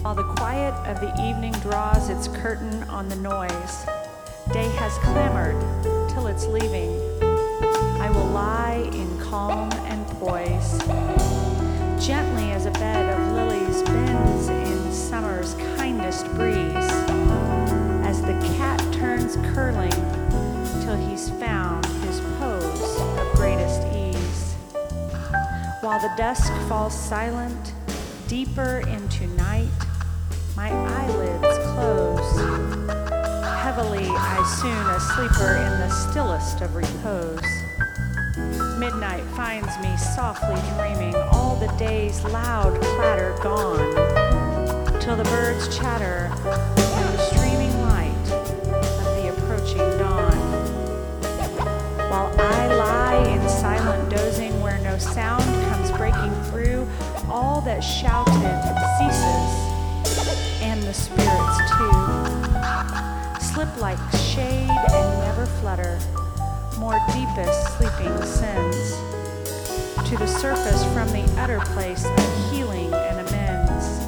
While the quiet of the evening draws its curtain on the noise, day has clamored till it's leaving. I will lie in calm and poise, gently as a bed of lilies bends in summer's kindest breeze, as the cat turns curling till he's found his pose of greatest ease. While the dusk falls silent deeper into night, my eyelids close. Heavily I soon a sleeper in the stillest of repose. Midnight finds me softly dreaming, all the day's loud clatter gone, till the birds chatter in the streaming light of the approaching dawn. While I lie in silent dozing where no sound comes breaking through, all that shouted ceases, and the spirits too slip like shade and never flutter, more deepest sleeping sins, to the surface from the utter place of healing and amends.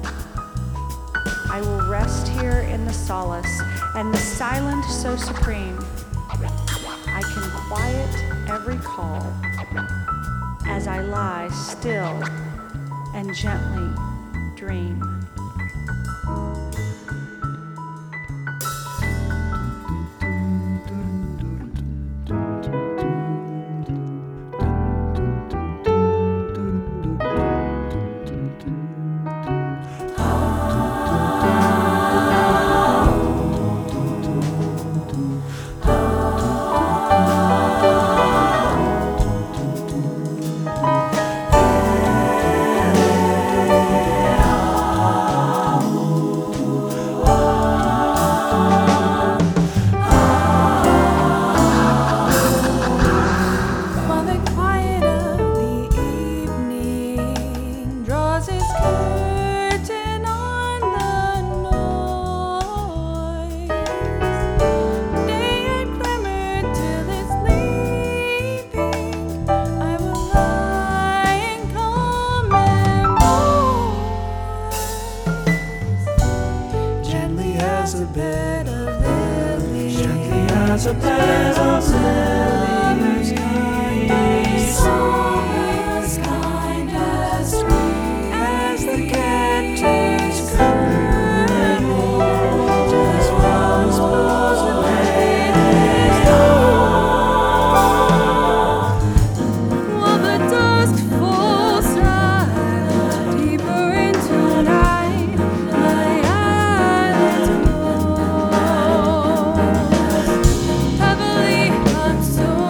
I will rest here in the solace and the silent so supreme. I can quiet every call as I lie still and gently dream. As a bed of lilies, gently as a bed of lilies, summer's kindest breeze, as the cat turns curtain, as flowers pause away his dawn. While the dusk falls silent deeper into night, my eyelids close. Heavily I'm so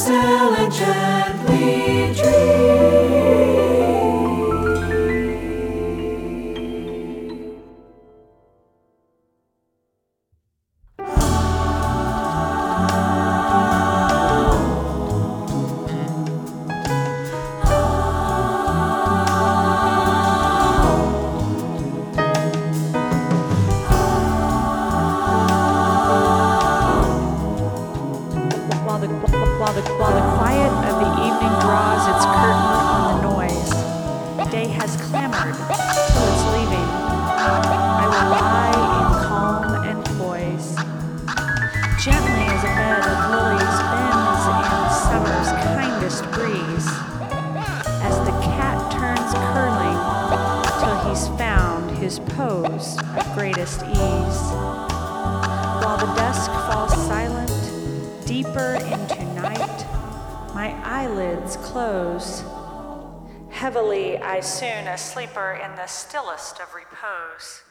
still and gently dream. While the quiet of the evening draws its curtain on the noise, day has clamored till it's leaving. I will lie in calm and poise. Gently as a bed of lilies bends in summer's kindest breeze, as the cat turns curling till he's found his pose of greatest ease. While the dusk falls silent, deeper into night, my eyelids close. Heavily I soon a sleeper in the stillest of repose.